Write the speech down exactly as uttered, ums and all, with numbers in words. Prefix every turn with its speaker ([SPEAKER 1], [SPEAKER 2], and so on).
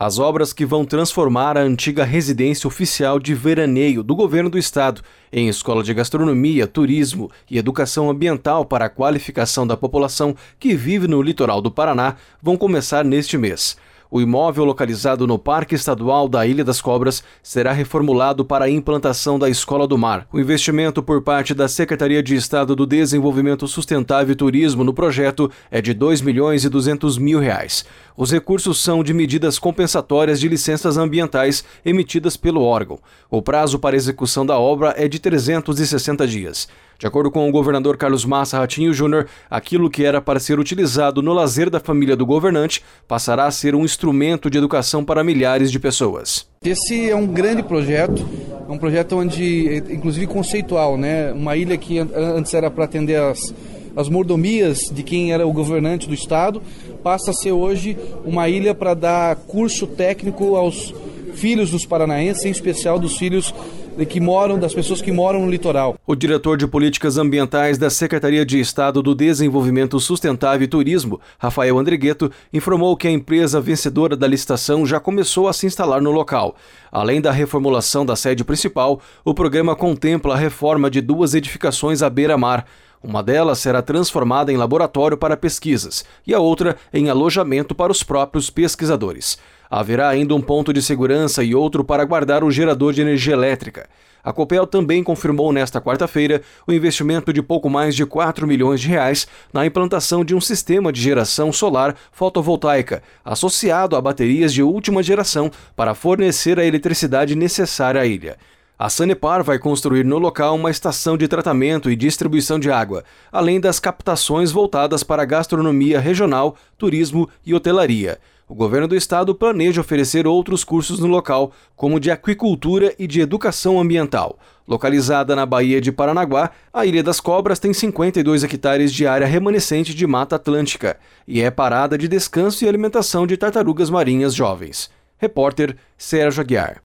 [SPEAKER 1] As obras que vão transformar a antiga residência oficial de veraneio do governo do estado em escola de gastronomia, turismo e educação ambiental para a qualificação da população que vive no litoral do Paraná vão começar neste mês. O imóvel localizado no Parque Estadual da Ilha das Cobras será reformulado para a implantação da Escola do Mar. O investimento por parte da Secretaria de Estado do Desenvolvimento Sustentável e Turismo no projeto é de dois milhões e duzentos mil reais. Os recursos são de medidas compensatórias de licenças ambientais emitidas pelo órgão. O prazo para execução da obra é de trezentos e sessenta dias. De acordo com o governador Carlos Massa Ratinho Júnior, aquilo que era para ser utilizado no lazer da família do governante passará a ser um instrumento de educação para milhares de pessoas.
[SPEAKER 2] Esse é um grande projeto, é um projeto onde, inclusive conceitual, né? Uma ilha que antes era para atender as, as mordomias de quem era o governante do estado, passa a ser hoje uma ilha para dar curso técnico aos filhos dos paranaenses, em especial dos filhos que moram, das pessoas que moram no litoral.
[SPEAKER 1] O diretor de Políticas Ambientais da Secretaria de Estado do Desenvolvimento Sustentável e Turismo, Rafael Andrigueto, informou que a empresa vencedora da licitação já começou a se instalar no local. Além da reformulação da sede principal, o programa contempla a reforma de duas edificações à beira-mar. Uma delas será transformada em laboratório para pesquisas e a outra em alojamento para os próprios pesquisadores. Haverá ainda um ponto de segurança e outro para guardar o gerador de energia elétrica. A Copel também confirmou nesta quarta-feira o investimento de pouco mais de quatro milhões de reais na implantação de um sistema de geração solar fotovoltaica, associado a baterias de última geração para fornecer a eletricidade necessária à ilha. A Sanepar vai construir no local uma estação de tratamento e distribuição de água, além das captações voltadas para a gastronomia regional, turismo e hotelaria. O governo do estado planeja oferecer outros cursos no local, como de aquicultura e de educação ambiental. Localizada na Baía de Paranaguá, a Ilha das Cobras tem cinquenta e dois hectares de área remanescente de Mata Atlântica e é parada de descanso e alimentação de tartarugas marinhas jovens. Repórter Sérgio Aguiar.